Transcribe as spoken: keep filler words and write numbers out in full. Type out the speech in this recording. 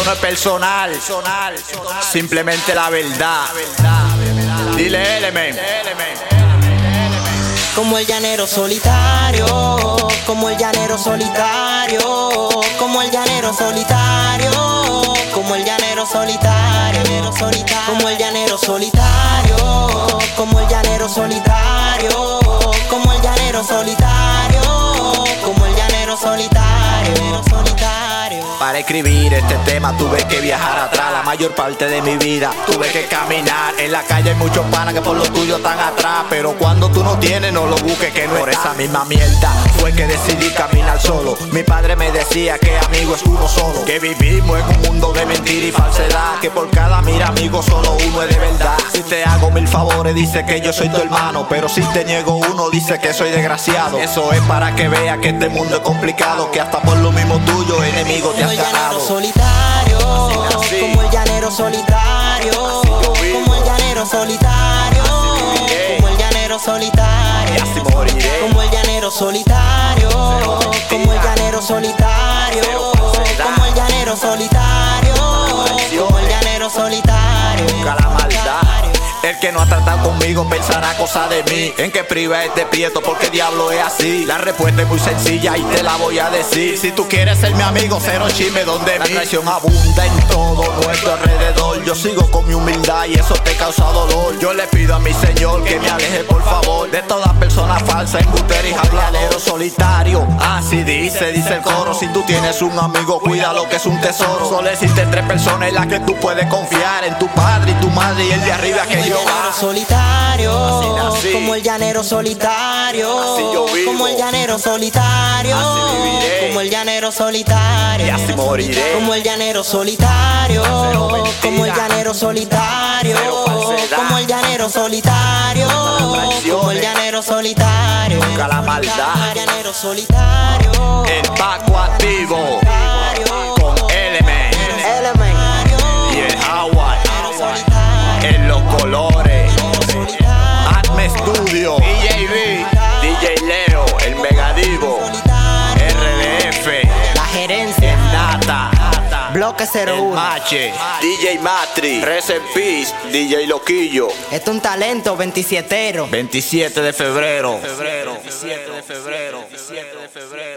esto no es personal, simplemente la verdad. Dile Element. Como el llanero solitario, como el llanero solitario, como el llanero solitario, como el llanero solitario, como el llanero solitario, como el llanero solitario, como el llanero solitario, como el llanero solitario, solitario. Para escribir este tema tuve que viajar atrás. La mayor parte de mi vida tuve que caminar. En la calle hay muchos panas que por lo tuyo están atrás, pero cuando tú no tienes no lo busques que no es. Por esa misma mierda fue que decidí caminar solo. Mi padre me decía que amigo es uno solo, que vivimos en un mundo de mentira y falsedad, que por cada mil amigos solo uno es de verdad. Si te hago mil favores dice que yo soy tu hermano, pero si te niego uno dice que soy desgraciado. Eso es para que veas que este mundo es complicado, que hasta por lo mismo tuyo enemigo te has ganado. Solitario, como el llanero solitario, como el llanero solitario, como el llanero solitario, como el llanero solitario, como el llanero solitario, como el llanero solitario, como el llanero solitario. Nunca la maldad. El que no ha tratado conmigo pensará cosa de mí. En que priva es de prieto porque diablo es así. La respuesta es muy sencilla y te la voy a decir. Si tú quieres ser mi amigo, cero chisme donde la traición abunda en todo nuestro alrededor. Yo sigo con mi humildad y eso te causa dolor. Yo le pido a mi Señor que me aleje por favor de toda persona falsa, embustera y habladero solitario. Así dice, dice el coro. Si tú tienes un amigo, cuídalo que es un tesoro. Solo existen tres personas en las que tú puedes confiar: en tu padre y tu madre y el de arriba que yo. Como el llanero solitario, como el llanero solitario, como el llanero solitario, como el llanero solitario, y así moriré. Como el llanero solitario, como el llanero solitario, como el llanero solitario, como el llanero solitario. Nunca la maldad. Llanero solitario, el Paco activo con Element y el Howard en los colores. Atme Studio, D J B, D J Leo, el Megadivo, R D F, la gerencia, el Nata, Bloque cero el uno, Mache, D J Matri, Rest in Peace, D J Loquillo. Esto es un talento veintisietero. veintisiete de febrero. veintisiete de febrero. veintisiete de febrero.